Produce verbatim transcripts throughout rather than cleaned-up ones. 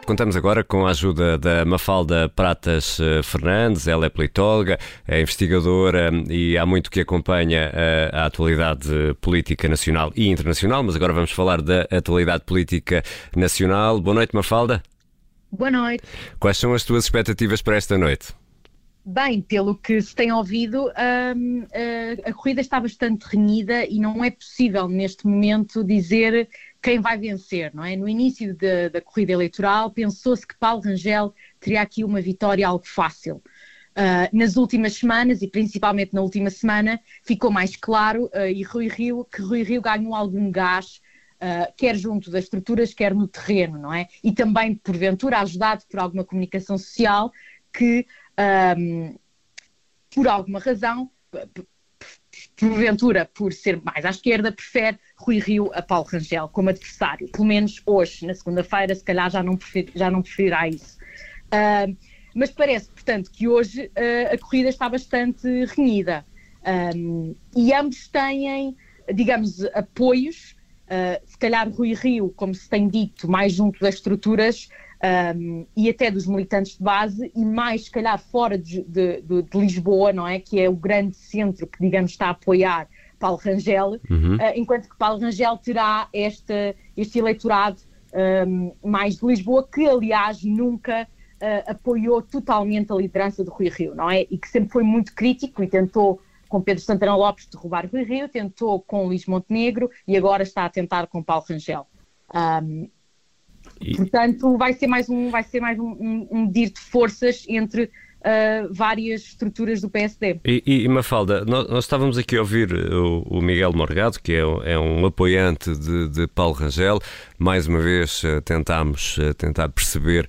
Contamos agora com a ajuda da Mafalda Pratas Fernandes. Ela é politóloga, é investigadora e há muito que acompanha a, a atualidade política nacional e internacional, mas agora vamos falar da atualidade política nacional. Boa noite, Mafalda. Boa noite. Quais são as tuas expectativas para esta noite? Bem, pelo que se tem ouvido, hum, a, a corrida está bastante renhida e não é possível neste momento dizer quem vai vencer, não é? No início de, da corrida eleitoral pensou-se que Paulo Rangel teria aqui uma vitória algo fácil. Uh, nas últimas semanas, e principalmente na última semana, ficou mais claro uh, e Rui Rio, que Rui Rio ganhou algum gás, uh, quer junto das estruturas, quer no terreno, não é? E também, porventura, ajudado por alguma comunicação social que, um, por alguma razão, porventura, por ser mais à esquerda, prefere Rui Rio a Paulo Rangel como adversário. Pelo menos hoje, na segunda-feira, se calhar já não, prefer, já não preferirá isso. Uh, mas parece, portanto, que hoje uh, a corrida está bastante renhida. Um, e ambos têm, digamos, apoios. Uh, se calhar Rui Rio, como se tem dito, mais junto das estruturas um, e até dos militantes de base, e mais, se calhar, fora de, de, de, de Lisboa, não é? Que é o grande centro que, digamos, está a apoiar Paulo Rangel, uhum. uh, enquanto que Paulo Rangel terá este, este eleitorado um, mais de Lisboa, que, aliás, nunca uh, apoiou totalmente a liderança de Rui Rio, não é? E que sempre foi muito crítico e tentou, com Pedro Santana Lopes, derrubar Rui Rio, tentou com Luís Montenegro e agora está a tentar com Paulo Rangel. Um, e... Portanto, vai ser mais um, vai ser mais um, um, um medir de forças entre uh, várias estruturas do P S D. E, e Mafalda, nós, nós estávamos aqui a ouvir o, o Miguel Morgado, que é, é um apoiante de, de Paulo Rangel. Mais uma vez uh, tentámos uh, tentar perceber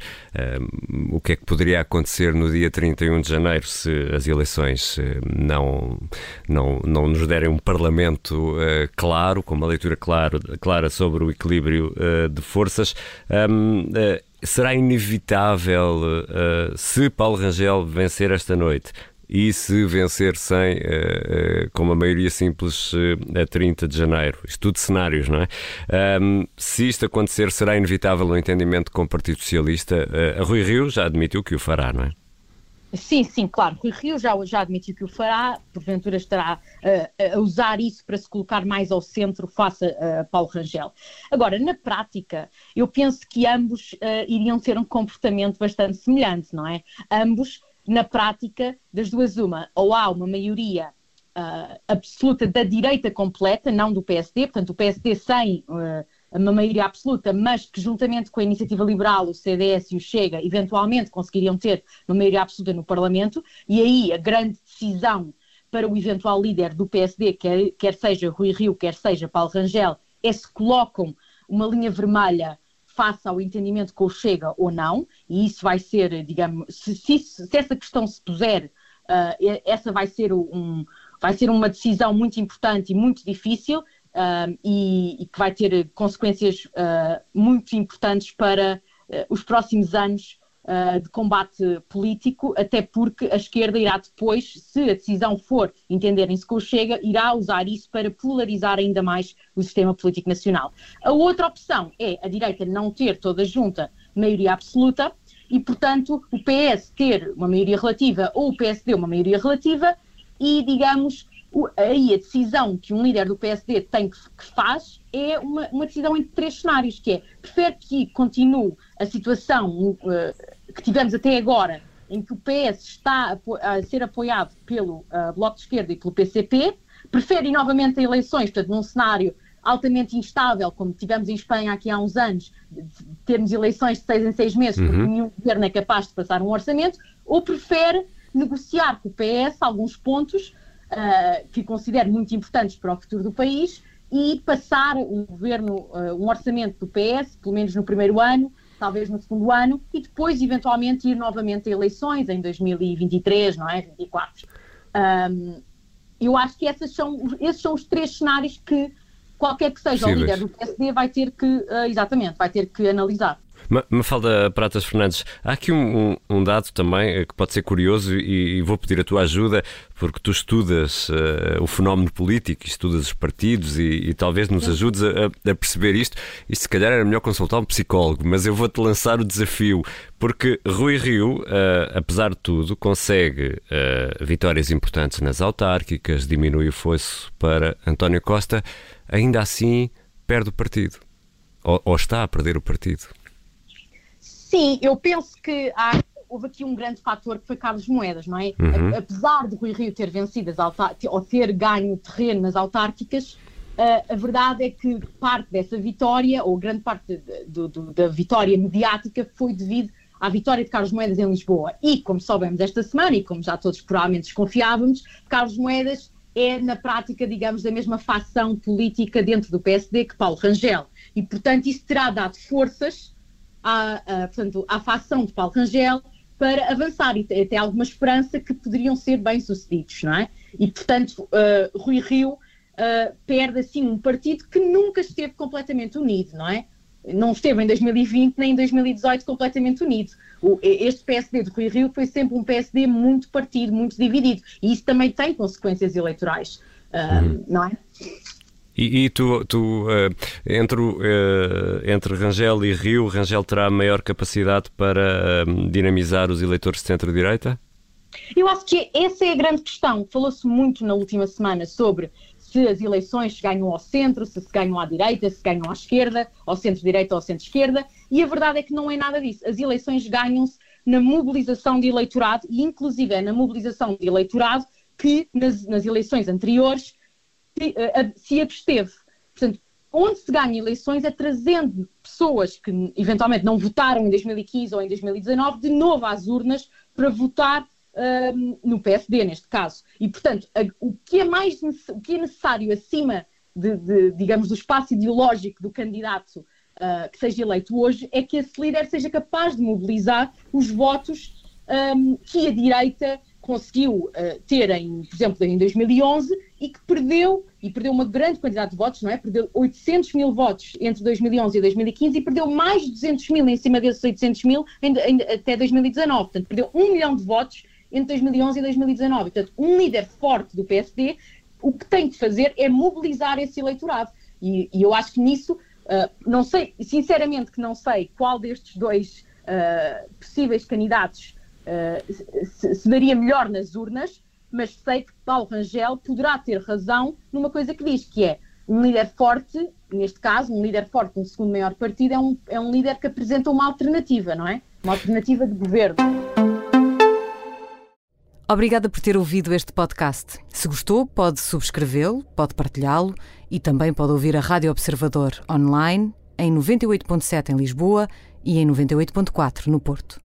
uh, o que é que poderia acontecer no dia trinta e um de janeiro se as eleições uh, não, não, não nos derem um parlamento uh, claro, com uma leitura claro, clara sobre o equilíbrio uh, de forças. Um, uh, será inevitável uh, se Paulo Rangel vencer esta noite e se vencer sem, uh, uh, com uma maioria simples uh, a trinta de janeiro, isto tudo cenários, não é? Um, se isto acontecer, será inevitável o entendimento com o Partido Socialista. Uh, a Rui Rio já admitiu que o fará, não é? Sim, sim, claro. Rui Rio já, já admitiu que o fará, porventura estará uh, a usar isso para se colocar mais ao centro face a uh, Paulo Rangel. Agora, na prática, eu penso que ambos uh, iriam ter um comportamento bastante semelhante, não é? Ambos, na prática, das duas uma, ou há uma maioria uh, absoluta da direita completa, não do P S D, portanto o P S D sem uh, uma maioria absoluta, mas que juntamente com a Iniciativa Liberal, o C D S e o Chega, eventualmente conseguiriam ter uma maioria absoluta no Parlamento, e aí a grande decisão para o eventual líder do P S D, quer, quer seja Rui Rio, quer seja Paulo Rangel, é se colocam uma linha vermelha face ao entendimento com o Chega ou não, e isso vai ser, digamos, se, se, se essa questão se puser, uh, essa vai ser, um, vai ser uma decisão muito importante e muito difícil, uh, e, e que vai ter consequências uh, muito importantes para uh, os próximos anos uh, de combate político, até porque a esquerda irá depois, se a decisão for entenderem-se com o Chega, irá usar isso para polarizar ainda mais o sistema político nacional. A outra opção é a direita não ter toda junta maioria absoluta e, portanto, o P S ter uma maioria relativa ou o P S D uma maioria relativa e, digamos, o, aí a decisão que um líder do P S D tem que, que faz é uma, uma decisão entre três cenários, que é, prefere que continue a situação uh, que tivemos até agora, em que o P S está a, a ser apoiado pelo uh, Bloco de Esquerda e pelo P C P, prefere ir novamente a eleições, portanto, num cenário altamente instável, como tivemos em Espanha aqui há uns anos, de termos eleições de seis em seis meses, porque uhum. nenhum governo é capaz de passar um orçamento, ou prefere negociar com o P S alguns pontos uh, que considero muito importantes para o futuro do país e passar um governo, uh, um orçamento do P S, pelo menos no primeiro ano, talvez no segundo ano, e depois eventualmente ir novamente a eleições em dois mil e vinte e três, não é? vinte e quatro. Um, eu acho que essas são, esses são os três cenários que qualquer que seja possíveis. O líder do P S D vai ter que, uh, exatamente, vai ter que analisar. Mafalda Pratas Fernandes, há aqui um, um, um dado também que pode ser curioso e, e vou pedir a tua ajuda, porque tu estudas uh, o fenómeno político, estudas os partidos e, e talvez nos ajudes a, a perceber isto. Isto se calhar era melhor consultar um psicólogo, mas eu vou-te lançar o desafio, porque Rui Rio, uh, apesar de tudo, consegue uh, vitórias importantes nas autárquicas, diminui o fosso para António Costa, ainda assim perde o partido. Ou, ou está a perder o partido? Sim, eu penso que há, houve aqui um grande fator que foi Carlos Moedas, não é? Uhum. A, apesar de Rui Rio ter vencido as autárquicas, ou ter ganho terreno nas autárquicas, uh, a verdade é que parte dessa vitória, ou grande parte de, de, de, da vitória mediática, foi devido à vitória de Carlos Moedas em Lisboa. E, como soubemos esta semana, e como já todos provavelmente desconfiávamos, Carlos Moedas é, na prática, digamos, da mesma facção política dentro do P S D que Paulo Rangel. E, portanto, isso terá dado forças à, à, portanto, à facção de Paulo Rangel para avançar e ter até alguma esperança que poderiam ser bem-sucedidos, não é? E, portanto, uh, Rui Rio uh, perde, assim, um partido que nunca esteve completamente unido, não é? Não esteve em dois mil e vinte nem em dois mil e dezoito completamente unido. O, este P S D de Rui Rio foi sempre um P S D muito partido, muito dividido. E isso também tem consequências eleitorais, uh, uhum. não é? E, e tu, tu uh, entre, uh, entre Rangel e Rio, Rangel terá maior capacidade para uh, dinamizar os eleitores de centro-direita? Eu acho que essa é a grande questão. Falou-se muito na última semana sobre se as eleições se ganham ao centro, se se ganham à direita, se ganham à esquerda, ao centro-direita ou ao centro-esquerda, e a verdade é que não é nada disso. As eleições ganham-se na mobilização de eleitorado, e inclusive é na mobilização de eleitorado que nas, nas eleições anteriores se, uh, se absteve. Portanto, onde se ganha eleições é trazendo pessoas que eventualmente não votaram em dois mil e quinze ou em dois mil e dezanove de novo às urnas para votar Um, no P S D, neste caso. E, portanto, a, o, que é mais, o que é necessário acima, de, de, digamos, do espaço ideológico do candidato uh, que seja eleito hoje, é que esse líder seja capaz de mobilizar os votos um, que a direita conseguiu uh, ter, em, por exemplo, em dois mil e onze e que perdeu, e perdeu uma grande quantidade de votos, não é? Perdeu oitocentos mil votos entre dois mil e onze e dois mil e quinze e perdeu mais de duzentos mil em cima desses oitocentos mil em, em, até dois mil e dezanove. Portanto, perdeu um milhão de votos entre dois mil e onze e dois mil e dezanove. Portanto, um líder forte do P S D, o que tem de fazer é mobilizar esse eleitorado. E, e eu acho que nisso, uh, não sei, sinceramente que não sei qual destes dois uh, possíveis candidatos uh, se, se daria melhor nas urnas, mas sei que Paulo Rangel poderá ter razão numa coisa que diz, que é um líder forte, neste caso, um líder forte de um segundo maior partido, é um, é um líder que apresenta uma alternativa, não é? Uma alternativa de governo. Obrigada por ter ouvido este podcast. Se gostou, pode subscrevê-lo, pode partilhá-lo e também pode ouvir a Rádio Observador online em noventa e oito ponto sete em Lisboa e em noventa e oito ponto quatro no Porto.